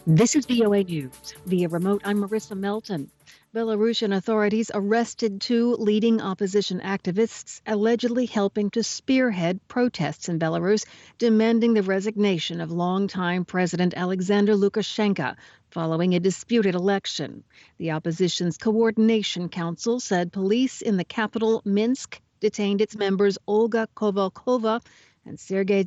This is VOA News. Via remote, I'm Marissa Melton. Belarusian authorities arrested two leading opposition activists allegedly helping to spearhead protests in Belarus demanding the resignation of longtime President Alexander Lukashenko following a disputed election. The opposition's Coordination Council said police in the capital, Minsk, detained its members Olga Kovalkova and Sergei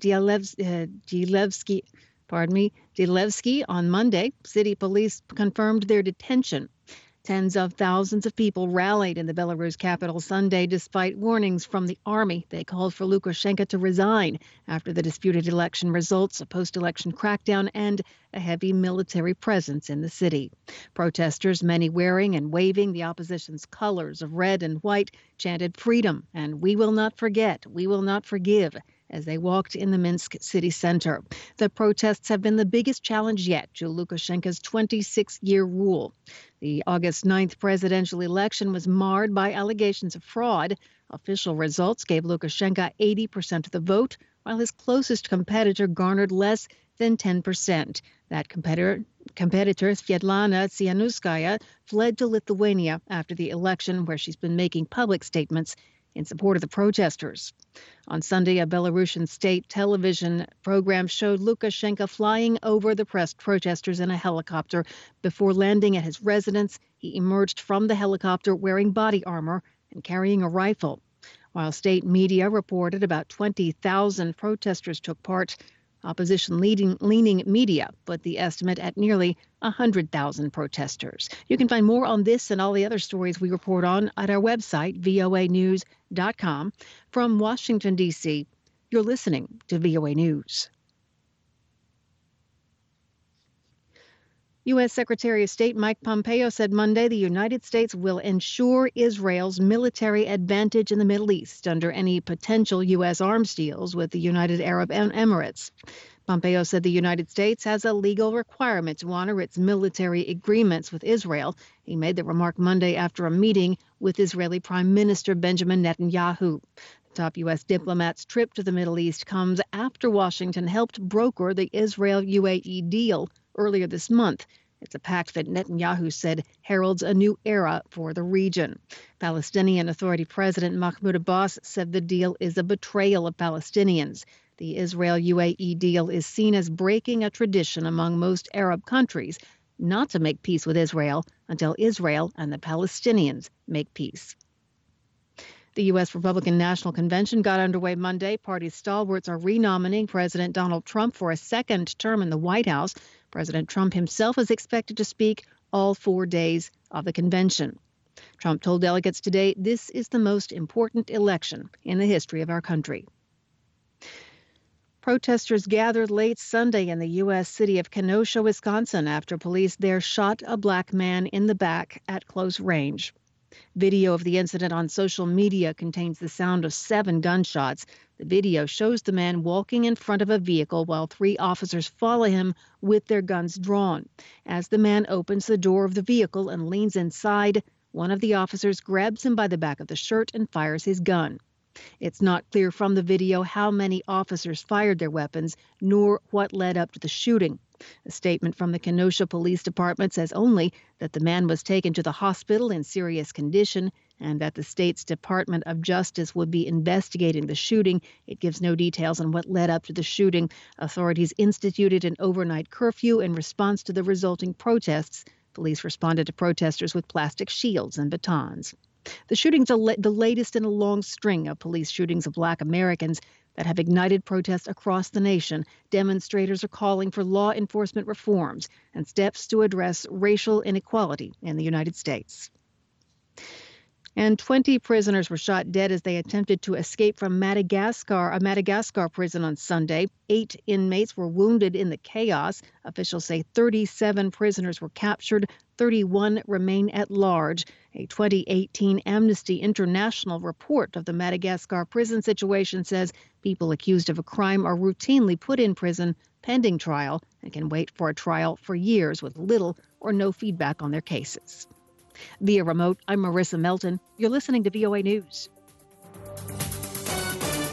Dilevsky on Monday. City police confirmed their detention. Tens of thousands of people rallied in the Belarus capital Sunday despite warnings from the army. They called for Lukashenko to resign after the disputed election results, a post-election crackdown, and a heavy military presence in the city. Protesters, many wearing and waving the opposition's colors of red and white, chanted freedom and "We will not forget, we will not forgive" as they walked in the Minsk city center. The protests have been the biggest challenge yet to Lukashenko's 26-year rule. The August 9th presidential election was marred by allegations of fraud. Official results gave Lukashenko 80% of the vote, while his closest competitor garnered less than 10%. That competitor, Svetlana Tsikhanouskaya, fled to Lithuania after the election, where she's been making public statements in support of the protesters. On Sunday, a Belarusian state television program showed Lukashenko flying over the protesters in a helicopter. Before landing at his residence, he emerged from the helicopter wearing body armor and carrying a rifle. While state media reported about 20,000 protesters took part, opposition leaning media put the estimate at nearly 100,000 protesters. You can find more on this and all the other stories we report on at our website, voanews.com. From Washington, D.C., you're listening to VOA News. U.S. Secretary of State Mike Pompeo said Monday the United States will ensure Israel's military advantage in the Middle East under any potential U.S. arms deals with the United Arab Emirates. Pompeo said the United States has a legal requirement to honor its military agreements with Israel. He made the remark Monday after a meeting with Israeli Prime Minister Benjamin Netanyahu. The top U.S. diplomat's trip to the Middle East comes after Washington helped broker the Israel-UAE deal earlier this month. It's a pact that Netanyahu said heralds a new era for the region. Palestinian Authority President Mahmoud Abbas said the deal is a betrayal of Palestinians. The Israel-UAE deal is seen as breaking a tradition among most Arab countries not to make peace with Israel until Israel and the Palestinians make peace. The U.S. Republican National Convention got underway Monday. Party stalwarts are renominating President Donald Trump for a second term in the White House. President Trump himself is expected to speak all 4 days of the convention. Trump told delegates today this is the most important election in the history of our country. Protesters gathered late Sunday in the U.S. city of Kenosha, Wisconsin, after police there shot a black man in the back at close range. Video of the incident on social media contains the sound of 7 gunshots. The video shows the man walking in front of a vehicle while 3 officers follow him with their guns drawn. As the man opens the door of the vehicle and leans inside, one of the officers grabs him by the back of the shirt and fires his gun. It's not clear from the video how many officers fired their weapons, nor what led up to the shooting. A statement from the Kenosha Police Department says only that the man was taken to the hospital in serious condition and that the state's Department of Justice would be investigating the shooting. It gives no details on what led up to the shooting. Authorities instituted an overnight curfew in response to the resulting protests. Police responded to protesters with plastic shields and batons. The shooting's the latest in a long string of police shootings of Black Americans that have ignited protests across the nation. Demonstrators are calling for law enforcement reforms and steps to address racial inequality in the United States. And 20 prisoners were shot dead as they attempted to escape from a Madagascar prison on Sunday. 8 inmates were wounded in the chaos. Officials say 37 prisoners were captured. 31 remain at large. A 2018 Amnesty International report of the Madagascar prison situation says people accused of a crime are routinely put in prison pending trial and can wait for a trial for years with little or no feedback on their cases. Via remote, I'm Marissa Melton. You're listening to VOA News.